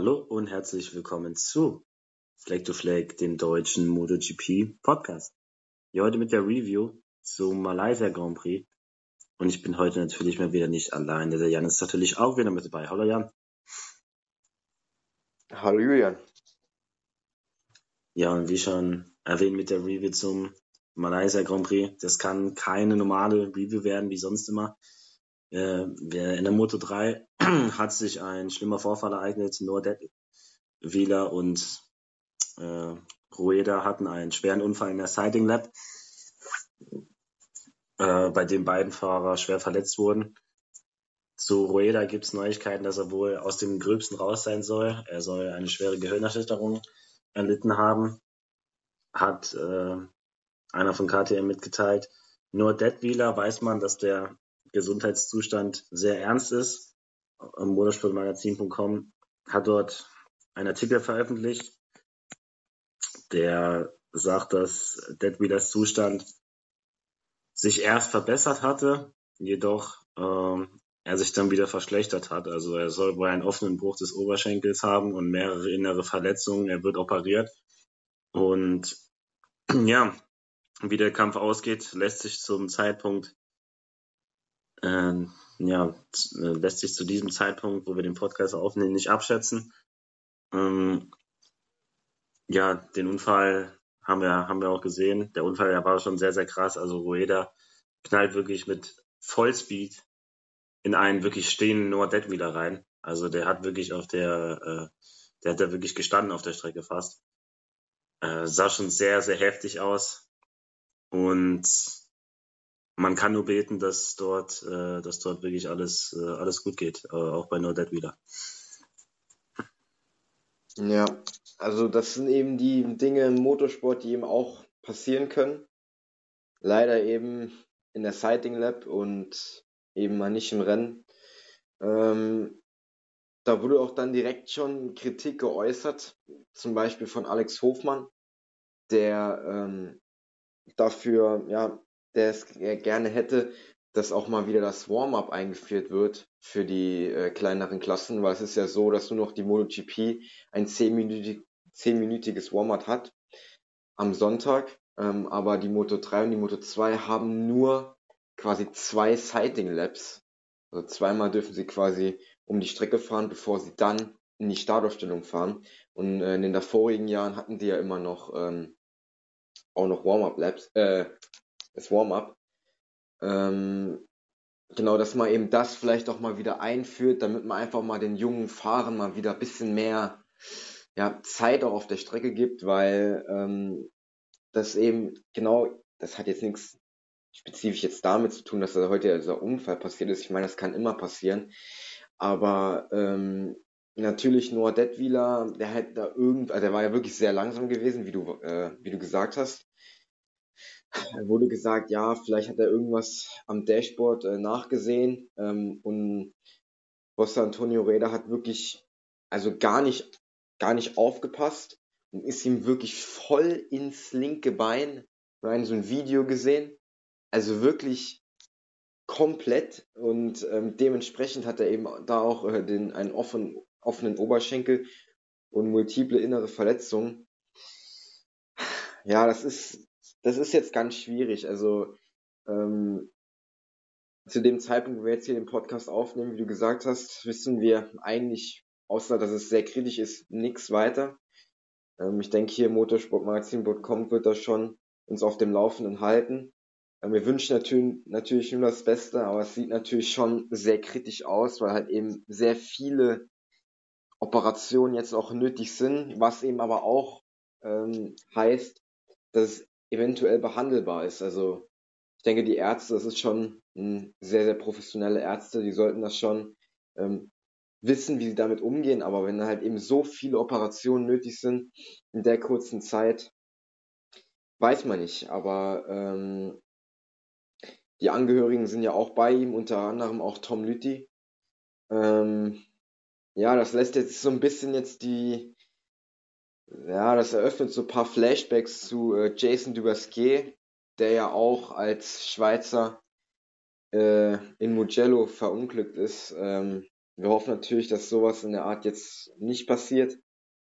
Hallo und herzlich willkommen zu Flag to Flag, dem deutschen MotoGP Podcast. Hier heute mit der Review zum Malaysia Grand Prix. Und ich bin heute natürlich mal wieder nicht alleine. Der Jan ist natürlich auch wieder mit dabei. Hallo Jan. Hallo Julian. Ja, und wie schon erwähnt mit der Review zum Malaysia Grand Prix, das kann keine normale Review werden wie sonst immer. In der Moto 3 hat sich ein schlimmer Vorfall ereignet. Nur Wieler und Rueda hatten einen schweren Unfall in der Sighting Lap, bei dem beiden Fahrer schwer verletzt wurden. Zu Rueda gibt es Neuigkeiten, dass er wohl aus dem Gröbsten raus sein soll. Er soll eine schwere Gehirnerschütterung erlitten haben, hat einer von KTM mitgeteilt. Nur Detweiler weiß man, dass der Gesundheitszustand sehr ernst ist. Motorsportmagazin.com hat dort einen Artikel veröffentlicht, der sagt, dass Detweilers Zustand sich erst verbessert hatte, jedoch er sich dann wieder verschlechtert hat. Also er soll wohl einen offenen Bruch des Oberschenkels haben und mehrere innere Verletzungen. Er wird operiert. Und ja, wie der Kampf ausgeht, lässt sich zu diesem Zeitpunkt, wo wir den Podcast aufnehmen, nicht abschätzen. Den Unfall haben wir auch gesehen. Der Unfall, der war schon sehr, sehr krass. Also Rueda knallt wirklich mit Vollspeed in einen wirklich stehenden Noah Detweiler rein. Also der hat wirklich der hat da wirklich gestanden auf der Strecke fast. Sah schon sehr, sehr heftig aus. Und man kann nur beten, dass dort wirklich alles gut geht, auch bei Noah Detweiler. Ja, also das sind eben die Dinge im Motorsport, die eben auch passieren können. Leider eben in der Sighting Lap und eben mal nicht im Rennen. Da wurde auch dann direkt schon Kritik geäußert, zum Beispiel von Alex Hofmann, der der es gerne hätte, dass auch mal wieder das Warm-up eingeführt wird für die kleineren Klassen, weil es ist ja so, dass nur noch die MotoGP ein 10-minütiges Warm-up hat am Sonntag, aber die Moto 3 und die Moto 2 haben nur quasi 2 Sighting Laps. Also zweimal dürfen sie quasi um die Strecke fahren, bevor sie dann in die Startaufstellung fahren. Und in den vorigen Jahren hatten die ja immer noch auch noch Warm-up Laps, das Warm-up. Genau, dass man eben das vielleicht auch mal wieder einführt, damit man einfach mal den jungen Fahrern mal wieder ein bisschen mehr Zeit auch auf der Strecke gibt, weil das eben genau, das hat jetzt nichts spezifisch jetzt damit zu tun, dass da heute dieser Unfall passiert ist. Ich meine, das kann immer passieren, aber natürlich Noah Detweiler, der hat da also der war ja wirklich sehr langsam gewesen, wie du gesagt hast. Wurde gesagt, ja, vielleicht hat er irgendwas am Dashboard nachgesehen und José Antonio Reda hat wirklich also gar nicht aufgepasst und ist ihm wirklich voll ins linke Bein rein, so ein Video gesehen, also wirklich komplett und dementsprechend hat er eben da auch einen offenen Oberschenkel und multiple innere Verletzungen. Ja, das ist jetzt ganz schwierig. Also zu dem Zeitpunkt, wo wir jetzt hier den Podcast aufnehmen, wie du gesagt hast, wissen wir eigentlich, außer dass es sehr kritisch ist, nichts weiter. Ich denke, hier motorsportmagazin.com wird das schon uns auf dem Laufenden halten. Wir wünschen natürlich nur das Beste, aber es sieht natürlich schon sehr kritisch aus, weil halt eben sehr viele Operationen jetzt auch nötig sind, was eben aber auch heißt, dass es eventuell behandelbar ist. Also ich denke, die Ärzte, das ist schon sehr, sehr professionelle Ärzte, die sollten das schon wissen, wie sie damit umgehen, aber wenn halt eben so viele Operationen nötig sind in der kurzen Zeit, weiß man nicht, aber die Angehörigen sind ja auch bei ihm, unter anderem auch Tom Lüthi. Das lässt jetzt so ein bisschen das eröffnet so ein paar Flashbacks zu Jason Dubasquet, der ja auch als Schweizer in Mugello verunglückt ist, Wir hoffen natürlich, dass sowas in der Art jetzt nicht passiert.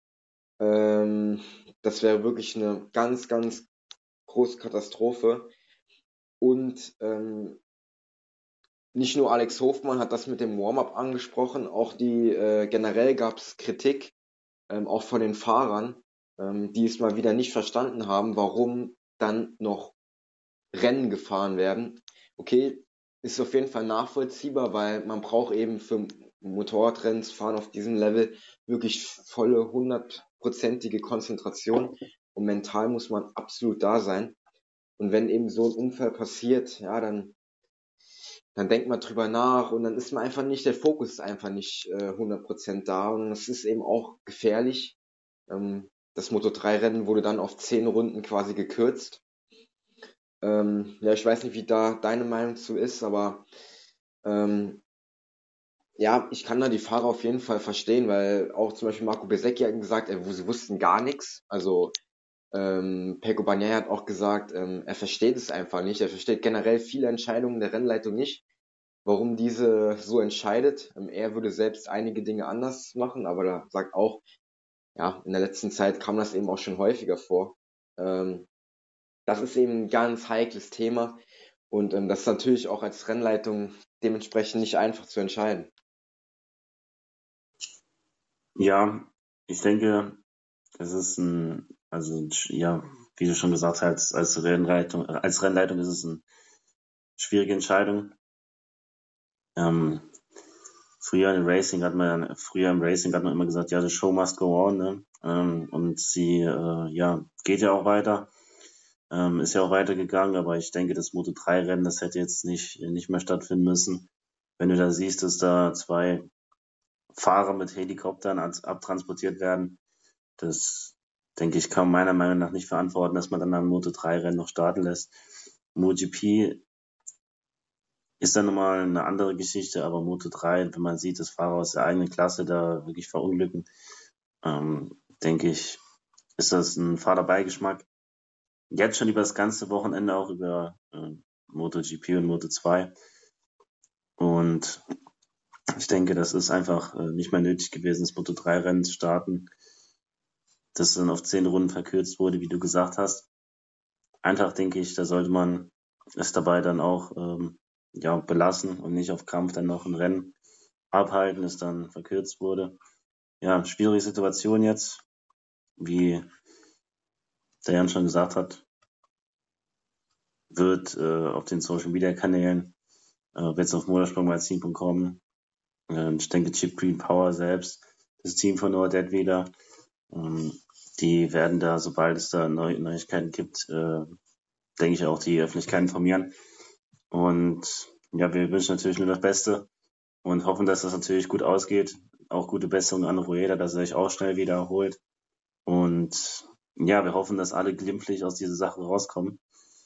Das wäre wirklich eine ganz, ganz große Katastrophe. Und nicht nur Alex Hofmann hat das mit dem Warm-up angesprochen, auch generell gab es Kritik, auch von den Fahrern, die es mal wieder nicht verstanden haben, warum dann noch Rennen gefahren werden. Okay, ist auf jeden Fall nachvollziehbar, weil man braucht eben für Motorradrennen fahren auf diesem Level wirklich volle 100%ige Konzentration und mental muss man absolut da sein. Und wenn eben so ein Unfall passiert, ja, dann denkt man drüber nach und dann ist man einfach nicht, der Fokus ist einfach nicht 100% da und das ist eben auch gefährlich. Das Moto3-Rennen wurde dann auf 10 Runden quasi gekürzt. Ja, ich weiß nicht, wie da deine Meinung zu ist, aber ja, ich kann da die Fahrer auf jeden Fall verstehen, weil auch zum Beispiel Marco Bezzecchi hat gesagt, sie wussten gar nichts. Also Pecco Bagnaia hat auch gesagt, er versteht es einfach nicht. Er versteht generell viele Entscheidungen der Rennleitung nicht, warum diese so entscheidet. Er würde selbst einige Dinge anders machen, aber er sagt auch, ja, in der letzten Zeit kam das eben auch schon häufiger vor. Das ist eben ein ganz heikles Thema und das ist natürlich auch als Rennleitung dementsprechend nicht einfach zu entscheiden. Ja, ich denke, es ist ja, wie du schon gesagt hast, als Rennleitung ist es eine schwierige Entscheidung. Früher im Racing hat man immer gesagt, ja, the show must go on, ne? Und sie, geht ja auch weiter, ist ja auch weitergegangen, aber ich denke, das Moto3-Rennen, das hätte jetzt nicht mehr stattfinden müssen. Wenn du da siehst, dass da 2 Fahrer mit Helikoptern abtransportiert werden, das denke ich, kann man meiner Meinung nach nicht verantworten, dass man dann am Moto3-Rennen noch starten lässt. MotoGP ist dann nochmal eine andere Geschichte, aber Moto3, wenn man sieht, dass Fahrer aus der eigenen Klasse da wirklich verunglücken, denke ich, ist das ein fader Beigeschmack. Jetzt schon über das ganze Wochenende auch über MotoGP und Moto2. Und ich denke, das ist einfach nicht mehr nötig gewesen, das Moto3-Rennen zu starten, das dann auf 10 Runden verkürzt wurde, wie du gesagt hast. Einfach denke ich, da sollte man es dabei dann auch belassen und nicht auf Krampf dann noch ein Rennen abhalten, das dann verkürzt wurde. Ja, schwierige Situation jetzt, wie der Jan schon gesagt hat, wird auf den Social Media Kanälen, wird es auf motorsportmagazin.com, ich denke Chip Green Power selbst, das Team von Noah wieder, die werden da, sobald es da Neuigkeiten gibt, denke ich auch die Öffentlichkeit informieren. Und ja, wir wünschen natürlich nur das Beste und hoffen, dass das natürlich gut ausgeht. Auch gute Besserung an Rueda, dass er sich auch schnell wieder erholt. Und ja, wir hoffen, dass alle glimpflich aus dieser Sache rauskommen.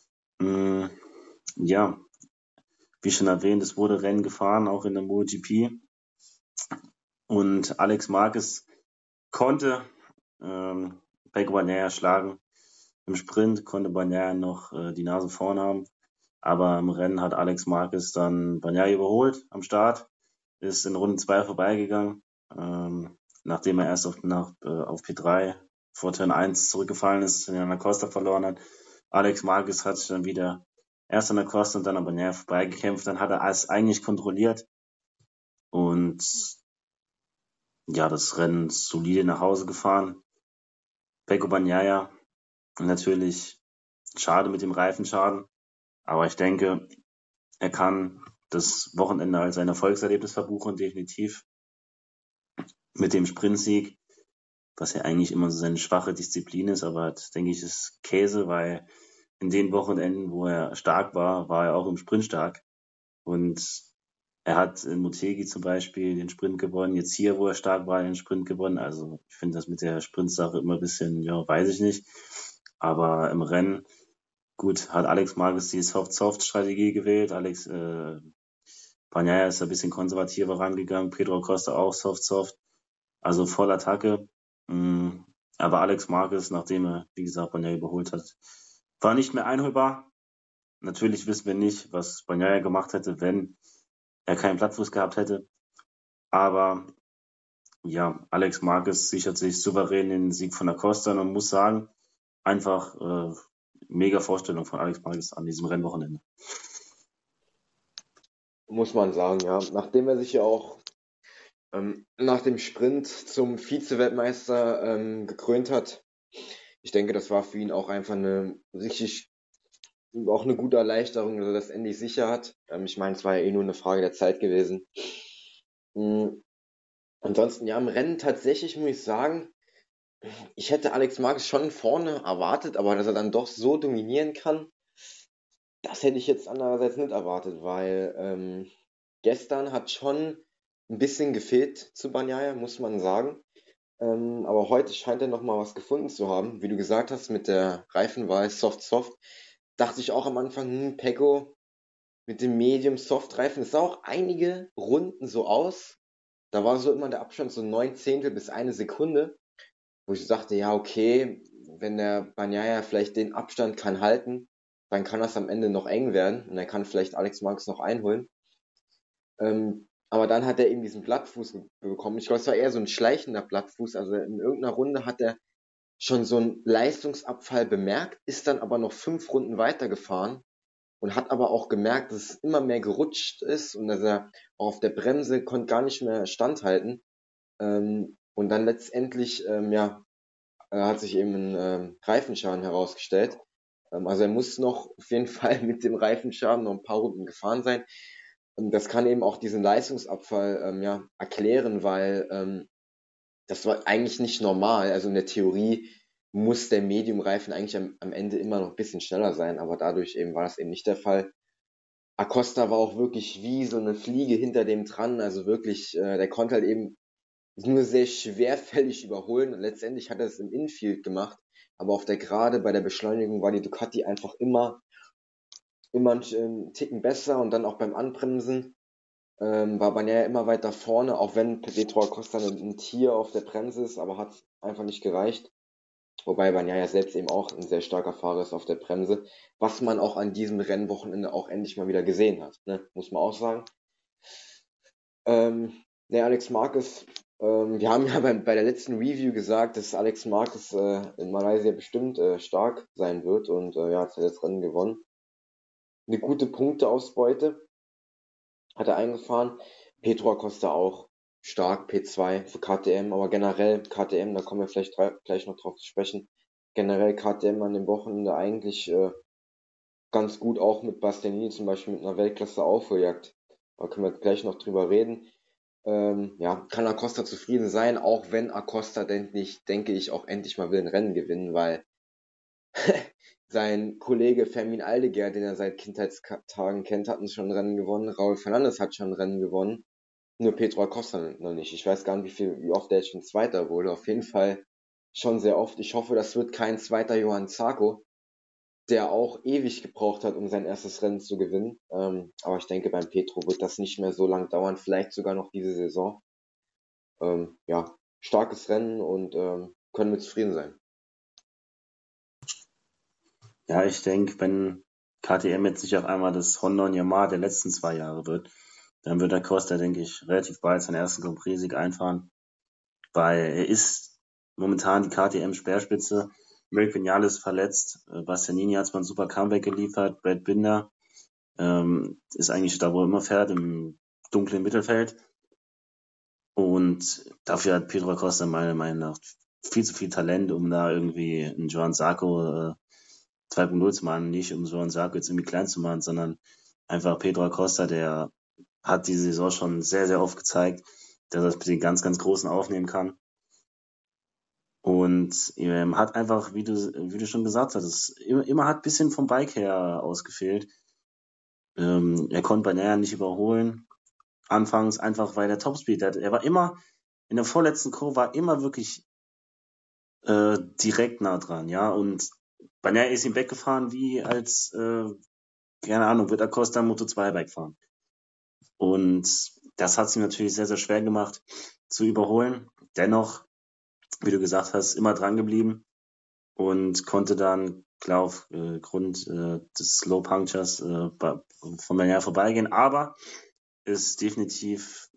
Ja, wie schon erwähnt, es wurde Rennen gefahren, auch in der MotoGP. Und Alex Marquez konnte Pecco Bagnaia schlagen. Im Sprint konnte Bagnaia noch die Nase vorn haben. Aber im Rennen hat Alex Marquez dann Bagnaia überholt am Start, ist in Runde 2 vorbeigegangen, nachdem er erst auf P3 vor Turn 1 zurückgefallen ist, in der Costa verloren hat. Alex Marquez hat sich dann wieder erst an der Costa und dann an Bagnaia vorbeigekämpft. Dann hat er alles eigentlich kontrolliert und ja, das Rennen solide nach Hause gefahren. Pecco Bagnaia natürlich schade mit dem Reifenschaden, aber ich denke, er kann das Wochenende als ein Erfolgserlebnis verbuchen, definitiv. Mit dem Sprintsieg, was ja eigentlich immer so seine schwache Disziplin ist, aber das, denke ich, ist Käse, weil in den Wochenenden, wo er stark war, war er auch im Sprint stark. Und er hat in Motegi zum Beispiel den Sprint gewonnen, jetzt hier, wo er stark war, den Sprint gewonnen. Also ich finde das mit der Sprintsache immer ein bisschen, ja, weiß ich nicht. Aber im Rennen, gut, hat Alex Marquez die Soft-Soft-Strategie gewählt. Bagnaia ist ein bisschen konservativer rangegangen, Pedro Acosta auch Soft-Soft, also voll Attacke. Aber Alex Marquez, nachdem er, wie gesagt, Bagnaia überholt hat, war nicht mehr einholbar. Natürlich wissen wir nicht, was Bagnaia gemacht hätte, wenn er keinen Plattfuß gehabt hätte. Aber ja, Alex Marquez sichert sich souverän den Sieg von Acosta und muss sagen, einfach mega Vorstellung von Alex Marquez an diesem Rennwochenende. Muss man sagen, ja. Nachdem er sich ja auch nach dem Sprint zum Vize-Weltmeister gekrönt hat, ich denke, das war für ihn auch einfach auch eine gute Erleichterung, dass er das endlich sicher hat. Ich meine, es war ja eh nur eine Frage der Zeit gewesen. Ansonsten, ja, im Rennen tatsächlich muss ich sagen, ich hätte Alex Marquez schon vorne erwartet, aber dass er dann doch so dominieren kann, das hätte ich jetzt andererseits nicht erwartet, weil gestern hat schon ein bisschen gefehlt zu Bagnaia, muss man sagen. Aber heute scheint er noch mal was gefunden zu haben. Wie du gesagt hast, mit der Reifenwahl Soft. Dachte ich auch am Anfang, Pecco mit dem Medium-Soft-Reifen. Es sah auch einige Runden so aus. Da war so immer der Abstand so 9 Zehntel bis eine Sekunde, wo ich sagte, ja, okay, wenn der Bagnaia vielleicht den Abstand kann halten, dann kann das am Ende noch eng werden und dann kann vielleicht Alex Marquez noch einholen. Aber dann hat er eben diesen Plattfuß bekommen. Ich glaube, es war eher so ein schleichender Plattfuß. Also in irgendeiner Runde hat er schon so einen Leistungsabfall bemerkt, ist dann aber noch 5 Runden weitergefahren und hat aber auch gemerkt, dass es immer mehr gerutscht ist und dass er auch auf der Bremse konnte gar nicht mehr standhalten. Und dann letztendlich, hat sich eben ein Reifenschaden herausgestellt. Also er muss noch auf jeden Fall mit dem Reifenschaden noch ein paar Runden gefahren sein. Das kann eben auch diesen Leistungsabfall erklären, weil das war eigentlich nicht normal. Also in der Theorie muss der Medium-Reifen eigentlich am Ende immer noch ein bisschen schneller sein, aber dadurch eben war das eben nicht der Fall. Acosta war auch wirklich wie so eine Fliege hinter dem dran, also wirklich, der konnte halt eben nur sehr schwerfällig überholen und letztendlich hat er es im Infield gemacht, aber auf der Gerade bei der Beschleunigung war die Ducati einfach immer einen Ticken besser und dann auch beim Anbremsen war Bagnaia immer weiter vorne, auch wenn Pedro Acosta ein Tier auf der Bremse ist, aber hat einfach nicht gereicht. Wobei Bagnaia selbst eben auch ein sehr starker Fahrer ist auf der Bremse, was man auch an diesem Rennwochenende auch endlich mal wieder gesehen hat, ne? Muss man auch sagen. Alex Marquez, wir haben ja bei der letzten Review gesagt, dass Alex Marquez in Malaysia bestimmt stark sein wird und hat das Rennen gewonnen. Eine gute Punkteausbeute hat er eingefahren. Pedro Acosta auch stark, P2 für KTM, aber generell KTM, da kommen wir vielleicht gleich noch drauf zu sprechen. Generell KTM an dem Wochenende eigentlich ganz gut, auch mit Bastianini zum Beispiel mit einer Weltklasse Aufholjagd. Da können wir gleich noch drüber reden. Kann Acosta zufrieden sein, auch wenn Acosta denke ich, auch endlich mal will ein Rennen gewinnen, weil sein Kollege Fermin Aldeguer, den er seit Kindheitstagen kennt, hat uns schon ein Rennen gewonnen. Raul Fernandes hat schon ein Rennen gewonnen. Nur Pedro Acosta noch nicht. Ich weiß gar nicht, wie oft er jetzt schon Zweiter wurde. Auf jeden Fall schon sehr oft. Ich hoffe, das wird kein zweiter Johann Zarco, der auch ewig gebraucht hat, um sein erstes Rennen zu gewinnen. Aber ich denke, beim Pedro wird das nicht mehr so lang dauern. Vielleicht sogar noch diese Saison. Starkes Rennen und können wir zufrieden sein. Ja, ich denke, wenn KTM jetzt nicht auf einmal das Honda und Yamaha der letzten 2 Jahre wird, dann wird der Costa, denke ich, relativ bald seinen ersten Grand Prix-Sieg einfahren, weil er ist momentan die KTM-Speerspitze. Mick Vinales verletzt, Bastianini hat zwar ein super Comeback geliefert, Brad Binder ist eigentlich da, wo er immer fährt, im dunklen Mittelfeld. Und dafür hat Pedro Acosta meiner Meinung nach viel zu viel Talent, um da irgendwie einen Johann Zarco 2.0 zu machen, nicht um Johann Zarco jetzt irgendwie klein zu machen, sondern einfach Pedro Acosta, der hat diese Saison schon sehr, sehr oft gezeigt, dass er es mit den ganz, ganz Großen aufnehmen kann. Und hat einfach, wie du schon gesagt hast, immer hat ein bisschen vom Bike her ausgefehlt. Er konnte Bagnaia nicht überholen. Anfangs einfach, weil der Topspeed hat. Er war immer, in der vorletzten Kurve war immer wirklich direkt nah dran, ja. Und Bagnaia ist ihm weggefahren, wie als, keine Ahnung, wird Acosta Moto 2 Bike fahren. Und das hat es ihm natürlich sehr, sehr schwer gemacht zu überholen. Dennoch, wie du gesagt hast, immer dran geblieben und konnte dann, klar, aufgrund des Slow Punctures von Bagnaia vorbeigehen, aber ist definitiv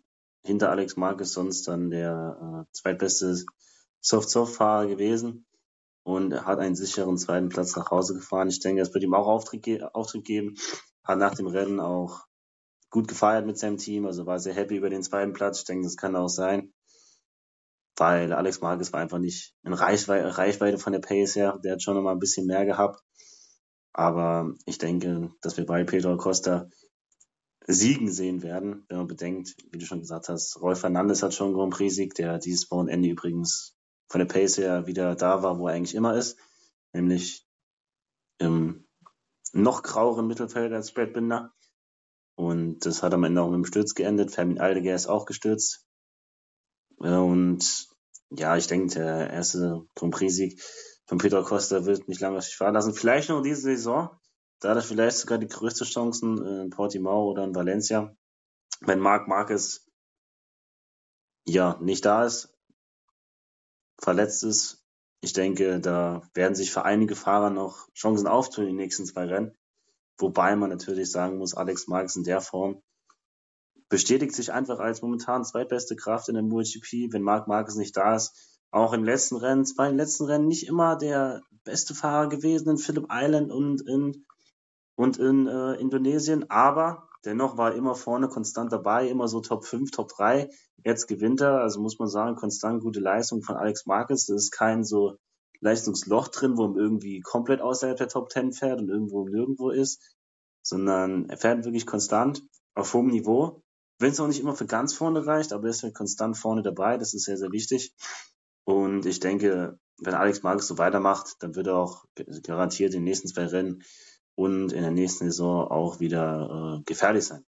hinter Alex Marquez sonst dann der zweitbeste Soft-Soft-Fahrer gewesen und er hat einen sicheren zweiten Platz nach Hause gefahren. Ich denke, das wird ihm auch Auftritt geben. Hat nach dem Rennen auch gut gefeiert mit seinem Team, also war sehr happy über den zweiten Platz. Ich denke, das kann auch sein, weil Alex Marquez war einfach nicht in Reichweite von der Pace her. Der hat schon noch mal ein bisschen mehr gehabt. Aber ich denke, dass wir bei Pedro Acosta siegen sehen werden, wenn man bedenkt, wie du schon gesagt hast, Rolf Fernandes hat schon einen Grand Prix-Sieg, der dieses Wochenende übrigens von der Pace her wieder da war, wo er eigentlich immer ist, nämlich im noch graueren Mittelfeld als Brad Binder. Und das hat am Ende auch mit dem Sturz geendet. Fermin Aldeguer ist auch gestürzt. Und ja, ich denke, der erste Grand Prix-Sieg von Pedro Acosta wird nicht lange auf sich fahren lassen. Vielleicht noch diese Saison. Da hat er vielleicht sogar die größte Chancen in Portimao oder in Valencia. Wenn Marc Marquez ja nicht da ist, verletzt ist. Ich denke, da werden sich für einige Fahrer noch Chancen auftun in den nächsten 2 Rennen. Wobei man natürlich sagen muss, Alex Marquez in der Form bestätigt sich einfach als momentan zweitbeste Kraft in der MotoGP, wenn Marc Marquez nicht da ist. Auch im letzten Rennen, es war im letzten Rennen nicht immer der beste Fahrer gewesen in Phillip Island und in Indonesien, aber dennoch war er immer vorne konstant dabei, immer so Top 5, Top 3. Jetzt gewinnt er, also muss man sagen, konstant gute Leistung von Alex Marquez. Das ist kein so Leistungsloch drin, wo man irgendwie komplett außerhalb der Top 10 fährt und irgendwo nirgendwo ist, sondern er fährt wirklich konstant auf hohem Niveau. Wenn es auch nicht immer für ganz vorne reicht, aber er ist halt konstant vorne dabei, das ist sehr, sehr wichtig. Und ich denke, wenn Alex Marquez so weitermacht, dann wird er auch garantiert in den nächsten 2 Rennen und in der nächsten Saison auch wieder gefährlich sein.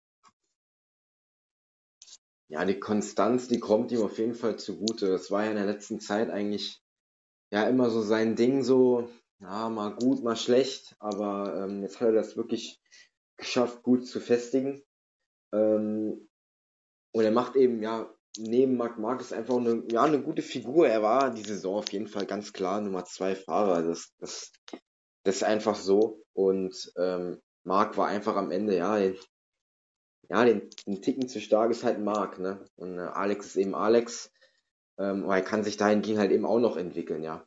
Ja, die Konstanz, die kommt ihm auf jeden Fall zugute. Das war ja in der letzten Zeit eigentlich ja immer so sein Ding, so, ja, mal gut, mal schlecht, aber jetzt hat er das wirklich geschafft, gut zu festigen. Und er macht eben, ja, neben Marc Marquez einfach eine gute Figur. Er war die Saison auf jeden Fall ganz klar Nummer 2 Fahrer. Das ist einfach so. Und Marc war einfach am Ende, den Ticken zu stark ist halt Marc, ne? Und Alex ist eben Alex. Aber er kann sich dahingehend halt eben auch noch entwickeln, ja.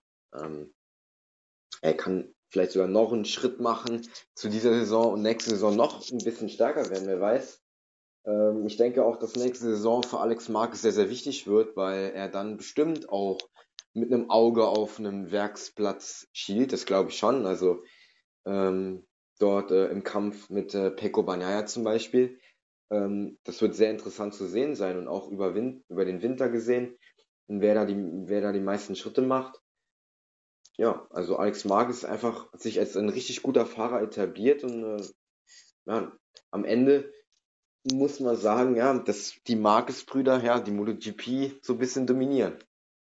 Er kann vielleicht sogar noch einen Schritt machen zu dieser Saison und nächste Saison noch ein bisschen stärker werden, wer weiß. Ich denke auch, dass nächste Saison für Alex Marquez sehr, sehr wichtig wird, weil er dann bestimmt auch mit einem Auge auf einem Werksplatz schielt, das glaube ich schon. Also dort im Kampf mit Pecco Bagnaia zum Beispiel. Das wird sehr interessant zu sehen sein und auch über den Winter gesehen, und wer da die meisten Schritte macht. Ja, also Alex Marquez hat sich als ein richtig guter Fahrer etabliert und ja, am Ende muss man sagen, ja, dass die Marquez-Brüder, ja, die MotoGP so ein bisschen dominieren.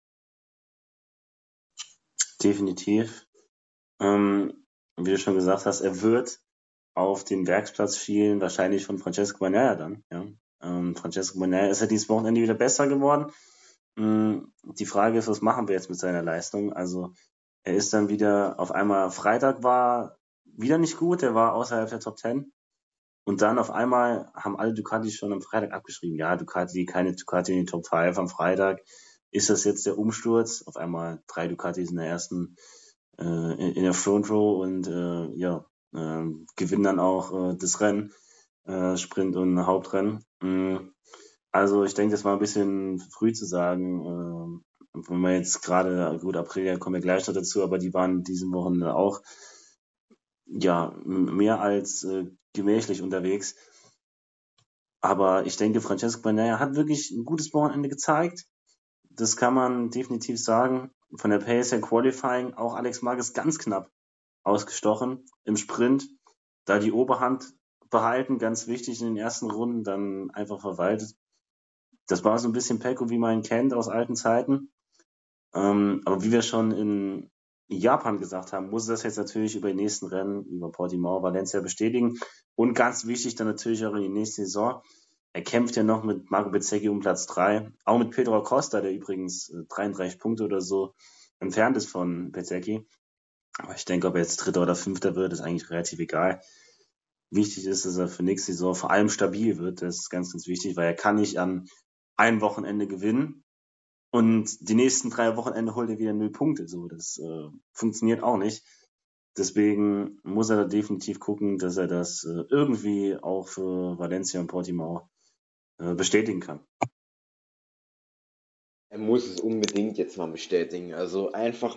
Definitiv. Wie du schon gesagt hast, er wird auf den Werksplatz schielen, wahrscheinlich von Francesco Bagnaia dann. Ja. Francesco Bagnaia ist ja dieses Wochenende wieder besser geworden. Die Frage ist, was machen wir jetzt mit seiner Leistung? Also er ist dann wieder, auf einmal Freitag war wieder nicht gut, er war außerhalb der Top 10. Und dann auf einmal haben alle Ducatis schon am Freitag abgeschrieben. Ja, keine Ducati in den Top 5 am Freitag. Ist das jetzt der Umsturz? Auf einmal 3 Ducatis in der ersten, in der Front Row und gewinnen dann auch das Rennen, Sprint und Hauptrennen. Also ich denke, das war ein bisschen früh zu sagen. Wenn wir jetzt gerade, gut, Aprilia kommen wir gleich noch dazu, aber die waren diesen Wochen auch ja mehr als gemächlich unterwegs. Aber ich denke, Francesco Bagnaia hat wirklich ein gutes Wochenende gezeigt. Das kann man definitiv sagen. Von der Pace her Qualifying auch Alex Marquez ganz knapp ausgestochen im Sprint. Da die Oberhand behalten, ganz wichtig in den ersten Runden, dann einfach verwaltet. Das war so ein bisschen Pecco, wie man ihn kennt aus alten Zeiten. Aber wie wir schon in Japan gesagt haben, muss das jetzt natürlich über die nächsten Rennen, über Portimao, Valencia bestätigen. Und ganz wichtig dann natürlich auch in die nächste Saison. Er kämpft ja noch mit Marco Bezzecchi um Platz 3. Auch mit Pedro Acosta, der übrigens 33 Punkte oder so entfernt ist von Bezzecchi. Aber ich denke, ob er jetzt Dritter oder Fünfter wird, ist eigentlich relativ egal. Wichtig ist, dass er für nächste Saison vor allem stabil wird. Das ist ganz, ganz wichtig, weil er kann nicht an ein Wochenende gewinnen und die nächsten 3 Wochenende holt er wieder 0 Punkte. So, das funktioniert auch nicht. Deswegen muss er da definitiv gucken, dass er das irgendwie auch für Valencia und Portimao bestätigen kann. Er muss es unbedingt jetzt mal bestätigen. Also einfach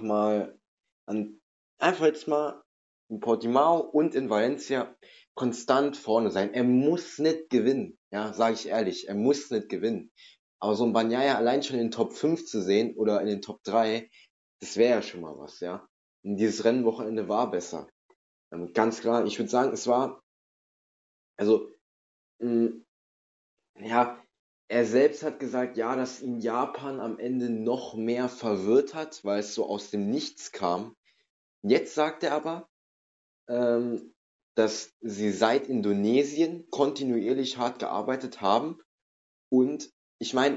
jetzt mal in Portimao und in Valencia konstant vorne sein. Er muss nicht gewinnen, ja, sage ich ehrlich, er muss nicht gewinnen. Aber so ein Bagnaia allein schon in den Top 5 zu sehen oder in den Top 3, das wäre ja schon mal was, ja. Und dieses Rennwochenende war besser. Ganz klar, ich würde sagen, es war, also, mh, ja, er selbst hat gesagt, ja, dass ihn Japan am Ende noch mehr verwirrt hat, weil es so aus dem Nichts kam. Jetzt sagt er aber, ähm, dass sie seit Indonesien kontinuierlich hart gearbeitet haben. Und ich meine,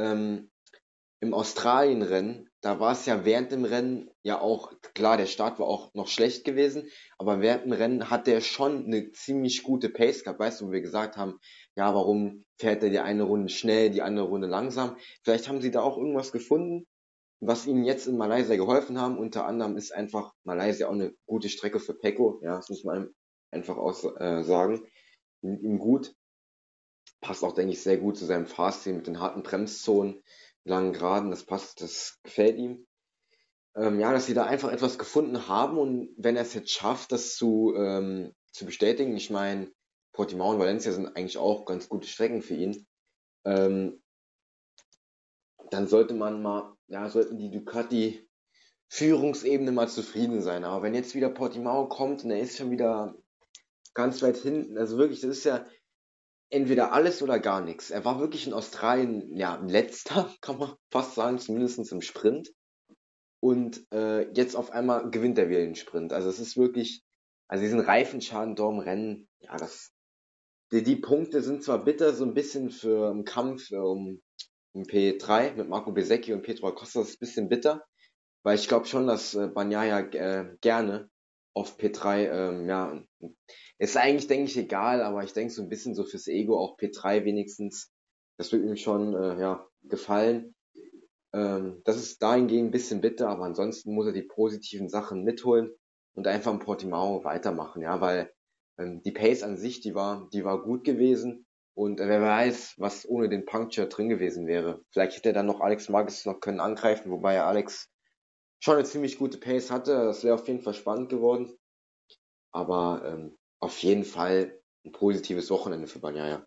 im Australien-Rennen, da war es ja während dem Rennen ja auch, klar, der Start war auch noch schlecht gewesen, aber während dem Rennen hat der schon eine ziemlich gute Pace gehabt, weißt du, wo wir gesagt haben, ja, warum fährt er die eine Runde schnell, die andere Runde langsam? Vielleicht haben sie da auch irgendwas gefunden, was ihnen jetzt in Malaysia geholfen haben. Unter anderem ist einfach Malaysia auch eine gute Strecke für Pecco, ja, das muss man einfach auch sagen. Ihm gut. Passt auch, denke ich, sehr gut zu seinem Fahrstil mit den harten Bremszonen, langen Geraden. Das passt, das gefällt ihm. Ja, dass sie da einfach etwas gefunden haben und wenn er es jetzt schafft, das zu bestätigen, ich meine, Portimao und Valencia sind eigentlich auch ganz gute Strecken für ihn, ähm, dann sollten die Ducati Führungsebene mal zufrieden sein. Aber wenn jetzt wieder Portimao kommt und er ist schon wieder ganz weit hinten, also wirklich, das ist ja entweder alles oder gar nichts. Er war wirklich in Australien, ja, letzter, kann man fast sagen, zumindest im Sprint. Und jetzt auf einmal gewinnt er wieder den Sprint. Also es ist wirklich, also diesen Reifenschaden da im Rennen, ja, die Punkte sind zwar bitter, so ein bisschen für einen Kampf um P3 mit Marco Bezzecchi und Pedro Acosta, das ist ein bisschen bitter, weil ich glaube schon, dass Bagnaia gerne auf P3, ja, ist eigentlich, denke ich, egal, aber ich denke so ein bisschen so fürs Ego, auch P3 wenigstens, das wird ihm schon, ja, gefallen. Das ist dahingehend ein bisschen bitter, aber ansonsten muss er die positiven Sachen mitholen und einfach im Portimao weitermachen, ja, weil die Pace an sich, die war gut gewesen und wer weiß, was ohne den Puncture drin gewesen wäre. Vielleicht hätte er dann noch Alex Marquez noch können angreifen, wobei er Alex schon eine ziemlich gute Pace hatte. Das wäre auf jeden Fall spannend geworden, aber auf jeden Fall ein positives Wochenende für Bagnaia.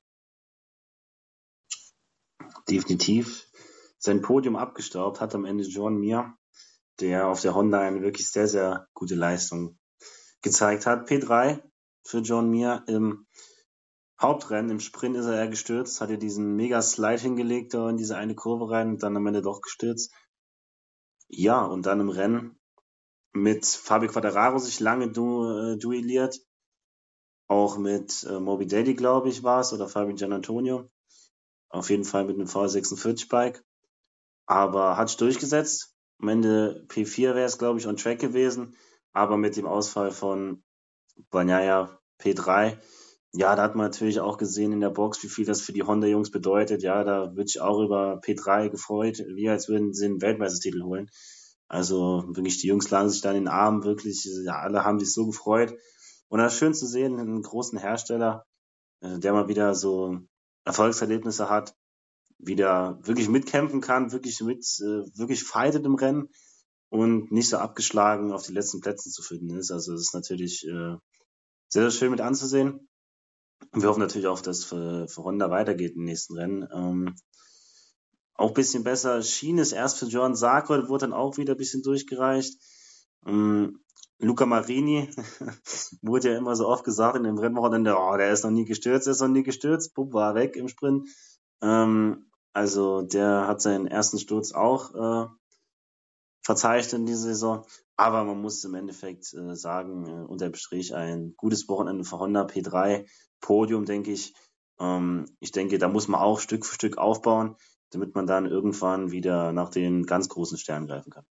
Definitiv sein Podium abgestaubt hat am Ende Joan Mir, der auf der Honda eine wirklich sehr, sehr gute Leistung gezeigt hat. P3 für Joan Mir im Hauptrennen, im Sprint ist er eher gestürzt, hat er diesen Mega-Slide hingelegt da in diese eine Kurve rein und dann am Ende doch gestürzt. Ja, und dann im Rennen mit Fabio Quartararo sich lange duelliert, auch mit Morbidelli, glaube ich, war es, oder Fabio Gianantonio. Auf jeden Fall mit einem V46-Bike. Aber hat sich durchgesetzt. Am Ende P4 wäre es, glaube ich, on track gewesen. Aber mit dem Ausfall von Bagnaia P3, ja, da hat man natürlich auch gesehen in der Box, wie viel das für die Honda-Jungs bedeutet. Ja, da wird sich auch über P3 gefreut, wie als würden sie einen Weltmeistertitel holen. Also wirklich, die Jungs lagen sich da in den Armen, wirklich, ja, alle haben sich so gefreut. Und das ist schön zu sehen, einen großen Hersteller, der mal wieder so Erfolgserlebnisse hat, wieder wirklich mitkämpfen kann, wirklich fightet im Rennen und nicht so abgeschlagen auf die letzten Plätzen zu finden ist. Also das ist natürlich sehr, sehr schön mit anzusehen. Und wir hoffen natürlich auch, dass für Honda weitergeht im nächsten Rennen. Auch ein bisschen besser schien es erst für Jordan Sarko, wurde dann auch wieder ein bisschen durchgereicht. Luca Marini wurde ja immer so oft gesagt in dem Rennwochenende, oh, der ist noch nie gestürzt, Bub war weg im Sprint. Also der hat seinen ersten Sturz auch verzeichnet in dieser Saison. Aber man muss im Endeffekt sagen, unterm Strich ein gutes Wochenende für Honda, P3, Podium, denke ich. Ich denke, da muss man auch Stück für Stück aufbauen, damit man dann irgendwann wieder nach den ganz großen Sternen greifen kann.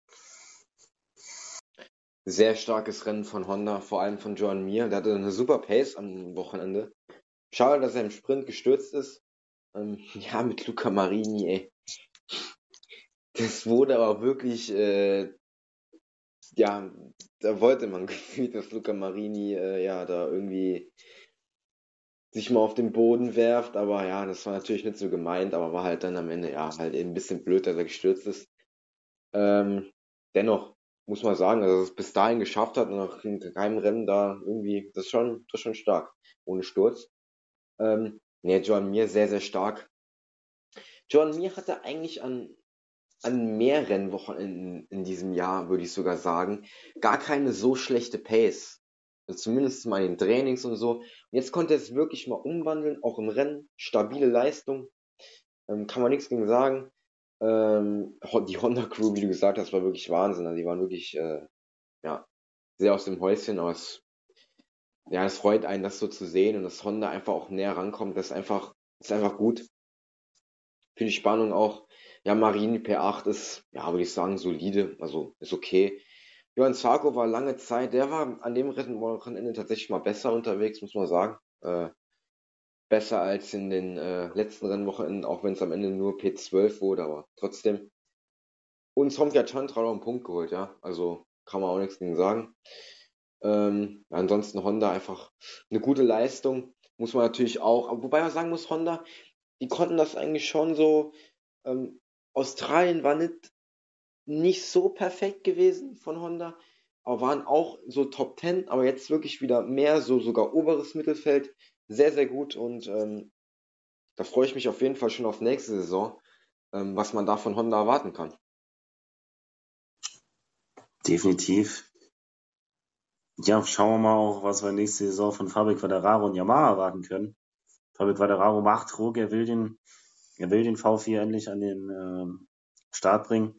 Sehr starkes Rennen von Honda, vor allem von Joan Mir. Der hatte eine super Pace am Wochenende. Schade, dass er im Sprint gestürzt ist. Ja, mit Luca Marini, ey. Das wurde aber wirklich, ja, da wollte man gefühlt, dass Luca Marini, ja, da irgendwie sich mal auf den Boden werft, aber ja, das war natürlich nicht so gemeint, aber war halt dann am Ende, ja, halt eben ein bisschen blöd, dass er gestürzt ist. Ähm, dennoch muss man sagen, dass er es bis dahin geschafft hat und nach keinem Rennen da irgendwie, das ist schon stark, ohne Sturz. Nee, Joan Mir sehr, sehr stark. Joan Mir hatte eigentlich an mehr Rennwochenenden in diesem Jahr, würde ich sogar sagen, gar keine so schlechte Pace. Also zumindest mal in den Trainings und so. Und jetzt konnte er es wirklich mal umwandeln, auch im Rennen. Stabile Leistung, kann man nichts gegen sagen. Die Honda Crew, wie du gesagt hast, war wirklich Wahnsinn. Also die waren wirklich ja, sehr aus dem Häuschen, aber es freut einen, das so zu sehen und dass Honda einfach auch näher rankommt. Das ist einfach gut. Für die Spannung auch. Ja, Marini P8 ist, ja, würde ich sagen, solide, also ist okay. Johann Zarco war lange Zeit, der war an dem Wochenende tatsächlich mal besser unterwegs, muss man sagen. Besser als in den letzten Rennwochenenden, auch wenn es am Ende nur P12 wurde, aber trotzdem. Und Somkia Chantra hat auch einen Punkt geholt, ja. Also kann man auch nichts gegen sagen. Ansonsten Honda einfach eine gute Leistung. Muss man natürlich auch, wobei man sagen muss, Honda, die konnten das eigentlich schon so. Australien war nicht so perfekt gewesen von Honda, aber waren auch so Top 10, aber jetzt wirklich wieder mehr, so sogar oberes Mittelfeld. Sehr, sehr gut und da freue ich mich auf jeden Fall schon auf nächste Saison, was man da von Honda erwarten kann. Definitiv. Ja, schauen wir mal auch, was wir nächste Saison von Fabio Quartararo und Yamaha erwarten können. Fabio Quartararo macht Druck, er will den V4 endlich an den Start bringen.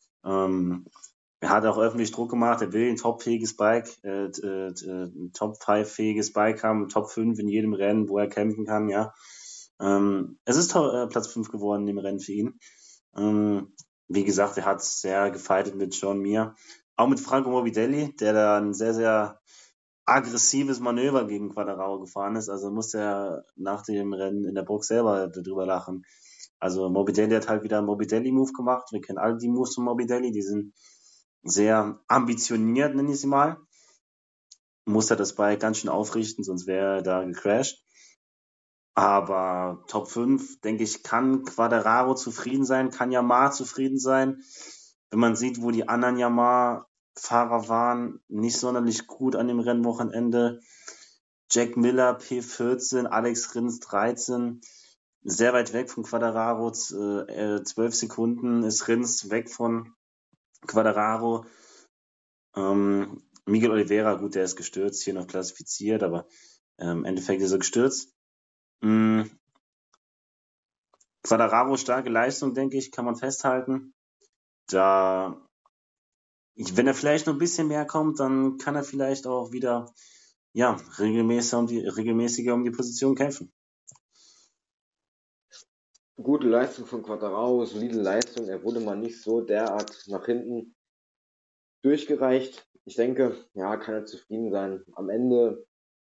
Er hat auch öffentlich Druck gemacht, er will ein top-fähiges Bike, ein Top-5-fähiges Bike haben, Top 5 in jedem Rennen, wo er kämpfen kann, ja. Es ist Platz 5 geworden im Rennen für ihn. Wie gesagt, er hat sehr gefightet mit John Mir, auch mit Franco Morbidelli, der da ein sehr, sehr aggressives Manöver gegen Quartararo gefahren ist. Also musste er nach dem Rennen in der Box selber drüber lachen. Also Morbidelli hat halt wieder einen Morbidelli-Move gemacht. Wir kennen alle die Moves von Morbidelli, die sind sehr ambitioniert, nenne ich sie mal. Musste das Bike ganz schön aufrichten, sonst wäre er da gecrashed. Aber Top 5, denke ich, kann Quartararo zufrieden sein, kann Yamaha zufrieden sein. Wenn man sieht, wo die anderen Yamaha-Fahrer waren, nicht sonderlich gut an dem Rennwochenende. Jack Miller P14, Alex Rins 13, sehr weit weg von Quartararo, 12 Sekunden ist Rins weg von Quartararo. Miguel Oliveira, gut, der ist gestürzt, hier noch klassifiziert, aber im Endeffekt ist er gestürzt. Quartararo starke Leistung, denke ich, kann man festhalten. Da, wenn er vielleicht noch ein bisschen mehr kommt, dann kann er vielleicht auch wieder regelmäßiger um die Position kämpfen. Gute Leistung von Quattararo, solide Leistung. Er wurde mal nicht so derart nach hinten durchgereicht. Ich denke, ja, kann er zufrieden sein. Am Ende,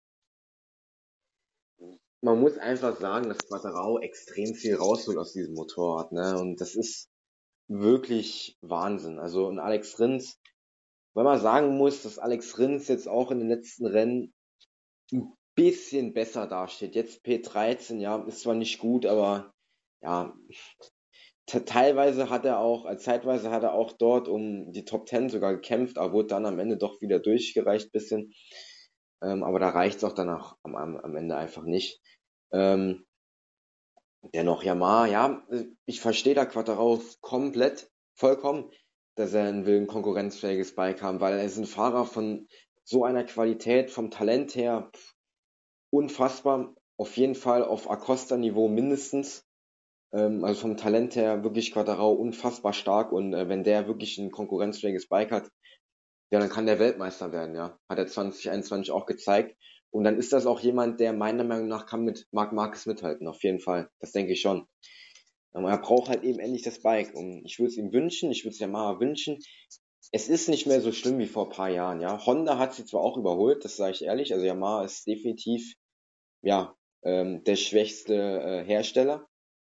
man muss einfach sagen, dass Quattararo extrem viel rausholt aus diesem Motorrad, ne? Und das ist wirklich Wahnsinn. Also ein Alex Rins, weil man sagen muss, dass Alex Rins jetzt auch in den letzten Rennen ein bisschen besser dasteht. Jetzt P13, ja, ist zwar nicht gut, aber ja, zeitweise hat er auch dort um die Top 10 sogar gekämpft, aber wurde dann am Ende doch wieder durchgereicht bisschen. Aber da reicht's auch danach am Ende einfach nicht. Ähm, dennoch Yamaha, ja, ich verstehe da Quattararo komplett, vollkommen, dass er will ein konkurrenzfähiges Bike haben, weil er ist ein Fahrer von so einer Qualität, vom Talent her, unfassbar. Auf jeden Fall auf Acosta-Niveau mindestens. Also vom Talent her wirklich Quattararo unfassbar stark und wenn der wirklich ein konkurrenzfähiges Bike hat, ja, dann kann der Weltmeister werden, ja. Hat er 2021 auch gezeigt. Und dann ist das auch jemand, der meiner Meinung nach kann mit Marc Marquez mithalten, auf jeden Fall. Das denke ich schon. Aber er braucht halt eben endlich das Bike. Und ich würde es ihm wünschen, ich würde es Yamaha wünschen. Es ist nicht mehr so schlimm wie vor ein paar Jahren, ja. Honda hat sie zwar auch überholt, das sage ich ehrlich. Also Yamaha ist definitiv, ja, der schwächste Hersteller.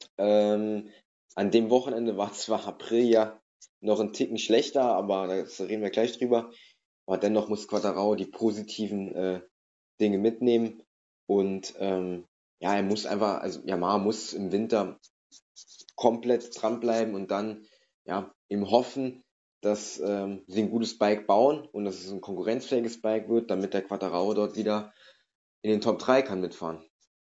An dem Wochenende war zwar Aprilia noch ein Ticken schlechter, aber da reden wir gleich drüber. Aber dennoch muss Quattararo die positiven Dinge mitnehmen. Und ja, er muss einfach, also Yamaha muss im Winter komplett dranbleiben und dann ja ihm hoffen, dass sie ein gutes Bike bauen und dass es ein konkurrenzfähiges Bike wird, damit der Quattararo dort wieder in den Top 3 kann mitfahren.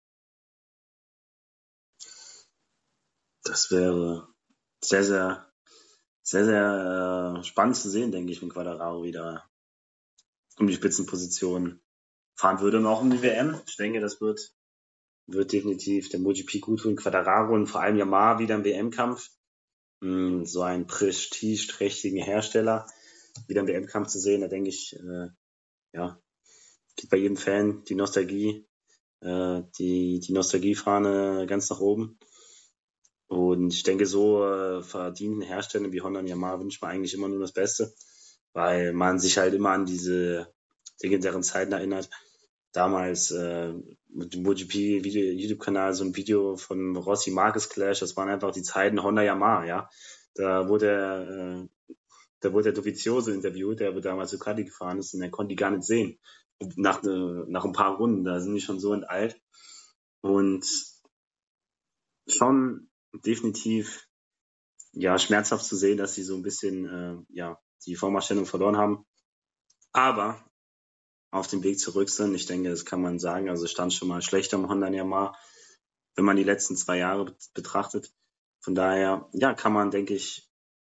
Das wäre sehr, sehr, sehr, sehr spannend zu sehen, denke ich, wenn Quattararo wieder um die Spitzenposition fahren würde und auch um die WM. Ich denke, das wird definitiv der MotoGP gut tun. Quattararo und vor allem Yamaha wieder im WM-Kampf. So einen prestigeträchtigen Hersteller wieder im WM-Kampf zu sehen, da denke ich, ja, geht bei jedem Fan die Nostalgie, die Nostalgiefahne ganz nach oben. Und ich denke, so verdienten Herstellern wie Honda und Yamaha wünscht man eigentlich immer nur das Beste, weil man sich halt immer an diese legendären Zeiten erinnert. Damals mit dem MotoGP YouTube-Kanal so ein Video von Rossi Marquez Clash, das waren einfach die Zeiten Honda Yamaha, ja. Da wurde der Dovizioso interviewt, der damals Ducati gefahren ist und er konnte die gar nicht sehen. Nach ein paar Runden, da sind die schon so alt. Und schon definitiv ja schmerzhaft zu sehen, dass sie so ein bisschen die Vormachtstellung verloren haben. Aber auf dem Weg zurück sind, ich denke, das kann man sagen, also stand schon mal schlechter im Honda Yamaha, wenn man die letzten 2 Jahre betrachtet. Von daher, ja, kann man, denke ich,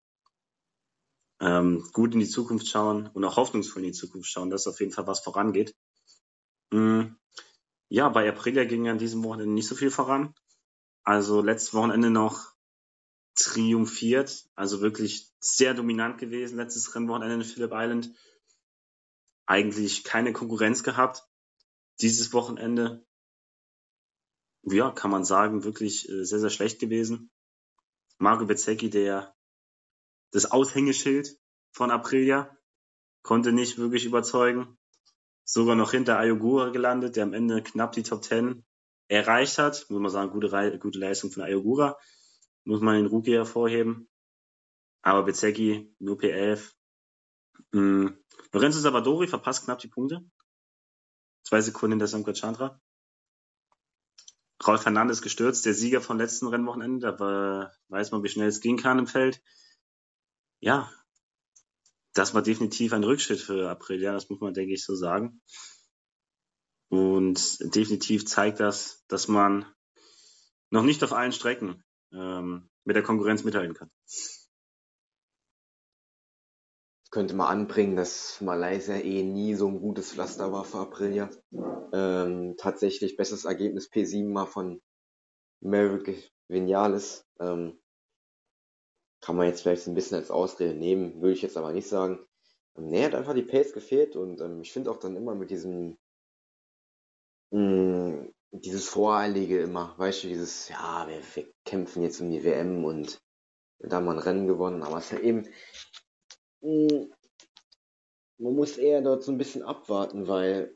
gut in die Zukunft schauen und auch hoffnungsvoll in die Zukunft schauen, dass auf jeden Fall was vorangeht. Ja, bei Aprilia ging an diesem Wochenende nicht so viel voran. Also letztes Wochenende noch triumphiert, also wirklich sehr dominant gewesen, letztes Rennwochenende in Phillip Island. Eigentlich keine Konkurrenz gehabt. Dieses Wochenende, ja, kann man sagen, wirklich sehr, sehr schlecht gewesen. Marco Bezzecchi, das Aushängeschild von Aprilia, konnte nicht wirklich überzeugen. Sogar noch hinter Ayogura gelandet, der am Ende knapp die Top 10 erreicht hat. Muss man sagen, gute Leistung von Ayogura. Muss man den Rookie hervorheben. Aber Bezzecchi nur P11. Lorenzo Savadori verpasst knapp die Punkte. 2 Sekunden hinter Samkot Chandra. Raul Fernandes gestürzt, der Sieger von letzten Rennwochenende. Da weiß man, wie schnell es gehen kann im Feld. Ja, das war definitiv ein Rückschritt für Aprilia, das muss man, denke ich, so sagen. Und definitiv zeigt das, dass man noch nicht auf allen Strecken mit der Konkurrenz mithalten kann. Könnte man anbringen, dass Malaysia nie so ein gutes Pflaster war für Aprilia. Tatsächlich bestes Ergebnis P7 mal von Maverick Vinales. Kann man jetzt vielleicht ein bisschen als Ausrede nehmen, würde ich jetzt aber nicht sagen. Nee, hat einfach die Pace gefehlt und ich finde auch dann immer mit dieses Voreilige immer, weißt du, dieses, ja, wir kämpfen jetzt um die WM und da haben wir ein Rennen gewonnen, aber es ist ja eben, man muss eher dort so ein bisschen abwarten, weil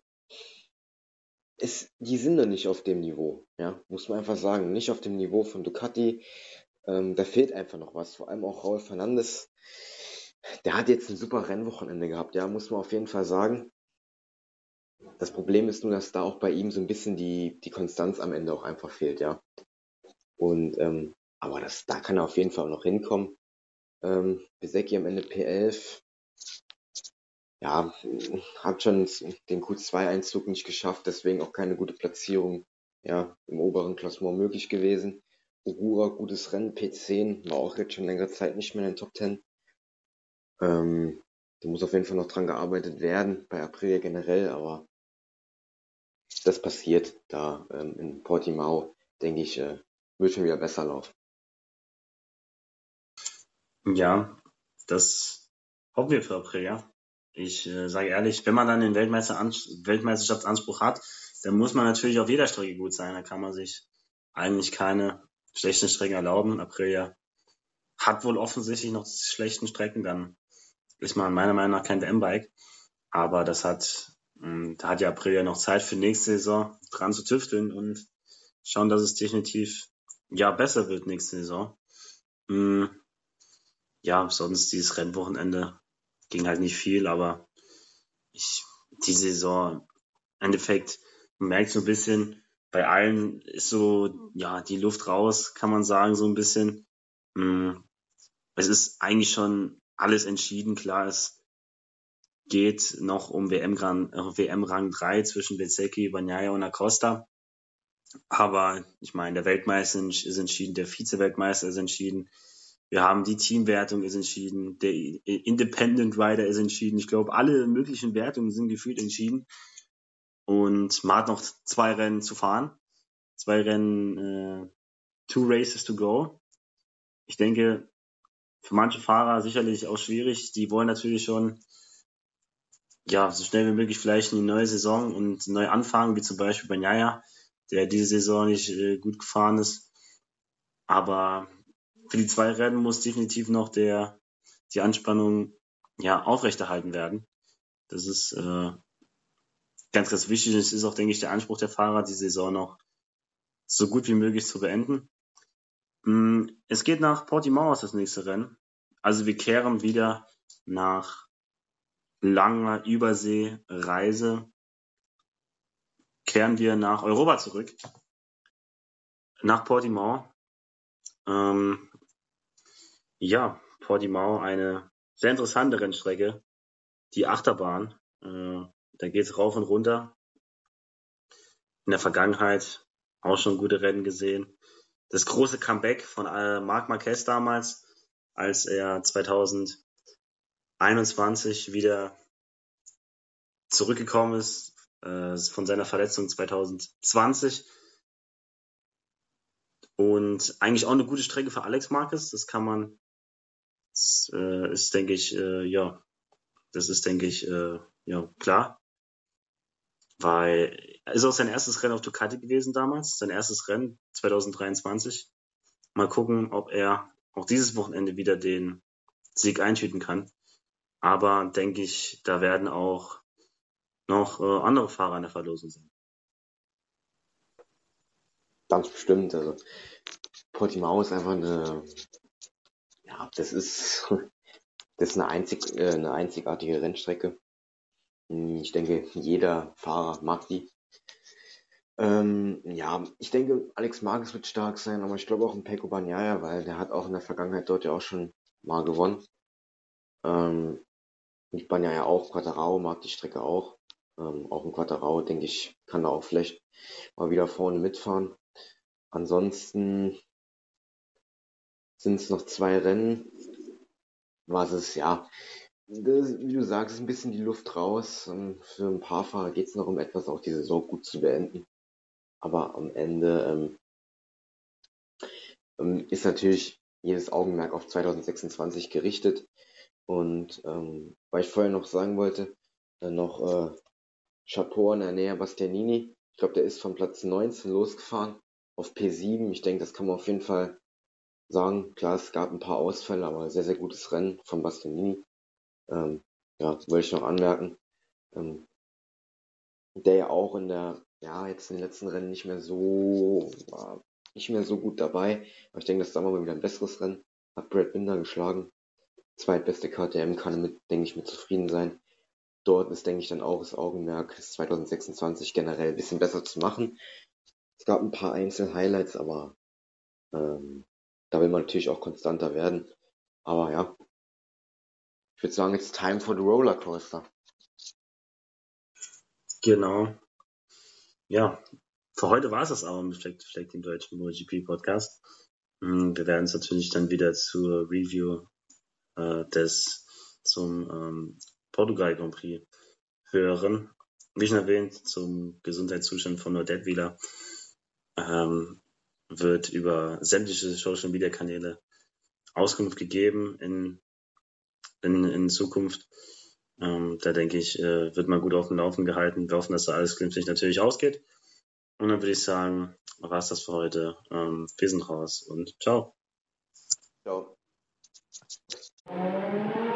die sind da nicht auf dem Niveau, ja, muss man einfach sagen, nicht auf dem Niveau von Ducati. Da fehlt einfach noch was, vor allem auch Raul Fernandes. Der hat jetzt ein super Rennwochenende gehabt, ja, muss man auf jeden Fall sagen. Das Problem ist nur, dass da auch bei ihm so ein bisschen die Konstanz am Ende auch einfach fehlt, ja. Und aber da kann er auf jeden Fall noch hinkommen. Bezzecchi am Ende P11. Ja, hat schon den Q2-Einzug nicht geschafft, deswegen auch keine gute Platzierung, ja, im oberen Klassement möglich gewesen. Ogura, gutes Rennen, P10, war auch jetzt schon längere Zeit nicht mehr in den Top 10. Da muss auf jeden Fall noch dran gearbeitet werden, bei Aprilia generell, aber das passiert da in Portimao, denke ich, wird schon wieder besser laufen. Ja, das hoffen wir für Aprilia. Ich sage ehrlich, wenn man dann den Weltmeisterschaftsanspruch hat, dann muss man natürlich auf jeder Strecke gut sein. Da kann man sich eigentlich keine schlechten Strecken erlauben. Aprilia hat wohl offensichtlich noch schlechten Strecken, dann ist man meiner Meinung nach kein WM-Bike. Aber da hat ja Aprilia noch Zeit für nächste Saison dran zu tüfteln und schauen, dass es definitiv ja, besser wird nächste Saison. Ja, sonst dieses Rennwochenende ging halt nicht viel, aber die Saison, im Endeffekt, man merkt so ein bisschen, bei allen ist so, ja, die Luft raus, kann man sagen, so ein bisschen. Es ist eigentlich schon alles entschieden, klar, es geht noch um WM-Rang 3 zwischen Bezzecchi, Bagnaia und Acosta. Aber ich meine, der Weltmeister ist entschieden, der Vize-Weltmeister ist entschieden. Wir haben die Teamwertung ist entschieden, der Independent Rider ist entschieden. Ich glaube, alle möglichen Wertungen sind gefühlt entschieden. Und man hat noch 2 Rennen zu fahren. 2 Rennen, 2 Races to go. Ich denke, für manche Fahrer sicherlich auch schwierig. Die wollen natürlich schon, ja, so schnell wie möglich vielleicht in die neue Saison und neu anfangen, wie zum Beispiel Bagnaia, der diese Saison nicht gut gefahren ist. Aber für die 2 Rennen muss definitiv noch die Anspannung ja aufrechterhalten werden. Das ist ganz, ganz wichtig. Es ist auch, denke ich, der Anspruch der Fahrer, die Saison noch so gut wie möglich zu beenden. Es geht nach Portimao das nächste Rennen. Also wir kehren wieder nach langer Überseereise, kehren wir nach Europa zurück, nach Portimao. Ja, Portimao, eine sehr interessante Rennstrecke, die Achterbahn. Da geht's rauf und runter. In der Vergangenheit auch schon gute Rennen gesehen. Das große Comeback von Marc Marquez damals, als er 2021 wieder zurückgekommen ist von seiner Verletzung 2020. Und eigentlich auch eine gute Strecke für Alex Marquez. Das kann man, ist denke ich, ja, das ist denke ich, ja, klar. Weil ist auch sein erstes Rennen auf Ducati gewesen damals, sein erstes Rennen 2023. Mal gucken, ob er auch dieses Wochenende wieder den Sieg eintüten kann. Aber denke ich, da werden auch noch andere Fahrer in der Verlosung sein. Ganz bestimmt. Also Portimao ist einfach das ist eine einzigartige Rennstrecke. Ich denke, jeder Fahrer mag die. Ich denke, Alex Marquez wird stark sein, aber ich glaube auch ein Pecco Bagnaia, weil der hat auch in der Vergangenheit dort ja auch schon mal gewonnen. Ich Bagnaia auch, Quartararo mag die Strecke auch. Auch ein Quartararo, denke ich, kann da auch vielleicht mal wieder vorne mitfahren. Ansonsten sind es noch 2 Rennen. Was es, ja, wie du sagst, ist ein bisschen die Luft raus. Für ein paar Fahrer geht es noch um etwas, auch die Saison gut zu beenden. Aber am Ende ist natürlich jedes Augenmerk auf 2026 gerichtet. Und weil ich vorher noch sagen wollte, Chapeau an Enea Bastianini. Ich glaube, der ist von Platz 19 losgefahren auf P7. Ich denke, das kann man auf jeden Fall sagen. Klar, es gab ein paar Ausfälle, aber sehr, sehr gutes Rennen von Bastianini. Wollte ich noch anmerken. Der ja auch jetzt in den letzten Rennen nicht mehr so gut dabei. Aber ich denke, das ist mal wieder ein besseres Rennen. Hat Brad Binder geschlagen. Zweitbeste KTM kann damit, denke ich, mit zufrieden sein. Dort ist, denke ich, dann auch das Augenmerk, 2026 generell ein bisschen besser zu machen. Es gab ein paar Einzel-Highlights, aber da will man natürlich auch konstanter werden. Aber ja, ich würde sagen, it's time for the Rollercoaster. Genau. Ja, für heute war es das aber mit Fleck dem deutschen MotoGP-Podcast. Wir werden es natürlich dann wieder zur Review zum Portugal Grand Prix hören. Wie schon erwähnt, zum Gesundheitszustand von Noah Detwiler wird über sämtliche Social Media Kanäle Auskunft gegeben in Zukunft. Da denke ich, wird man gut auf dem Laufen gehalten. Wir hoffen, dass da alles glimpflich natürlich ausgeht. Und dann würde ich sagen, war es das für heute. Wir sind raus und ciao. Ciao.